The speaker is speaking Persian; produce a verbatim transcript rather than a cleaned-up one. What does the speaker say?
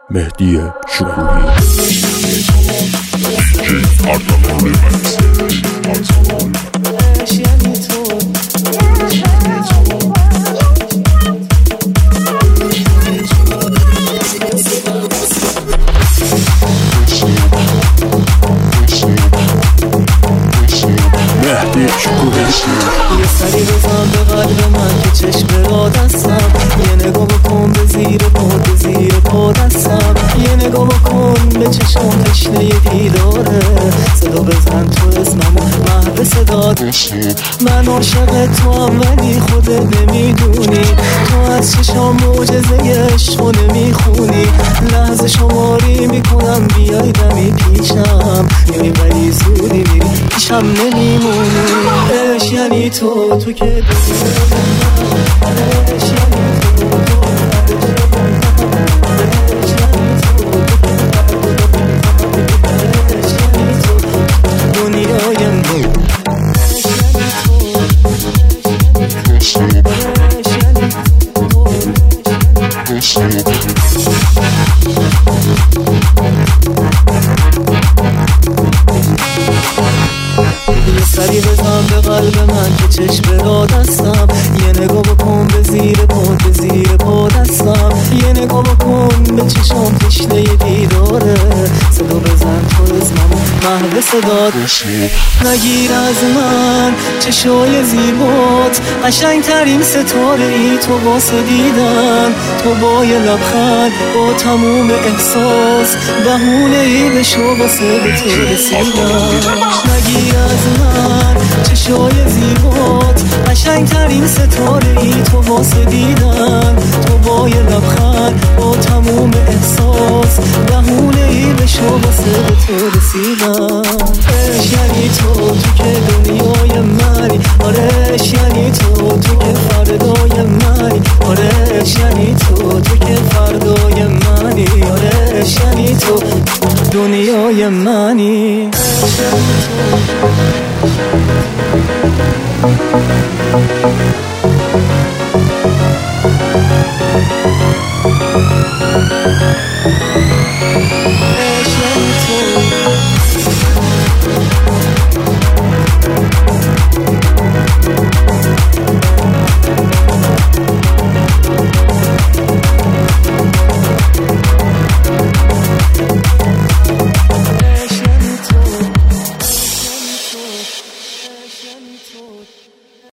مهدی شکوری مهدی شکوری یه سری بزن به قلب من که چشم را دستم، یه نگاه بکن به زیر پا به زیر پا دستم، یه نگاه بکن به چشم تشنه دیداره، صدا بزن تو اسممو محو صدات. من عاشق تو هم ولی خودت نمیدونی، تو از چشم معجزه عشقو نمیخونی، لحظه شماری میکنم بیای دمی پیشم، میای ولی زودی میری پیشم نمیمونی. عشق یعنی تو تو که عشق یعنی تو دنیای من یه سری بزن به قلب من که چشم را دستم، یه نگاه بکن به زیر پا به زیر پا دستم، یه نگاه بکن به چشم تشنه دیداره، صدا بزن تو اسممو محو صدات. نگیر از من چشای زیبات، قشنگ ترین ستاره ای تو واسه دیدن، تو با یه لبخند با تموم احساس بهونه ای بشو واسه به تو رسیدن. نگیر از من چشای زیبات، قشنگ ترین ستاره ای تو واسه دیدن، تو با یه لبخند با تموم احساس بهونه ای بشو واسه به تو رسیدن. عشق یعنی تو تو که دنیای منی، آره عشق یعنی تو تو که فردای منی، آره عشق یعنی تو تو که فردای منی، آره عشق یعنی تو دنیای منی. عشق یعنی تو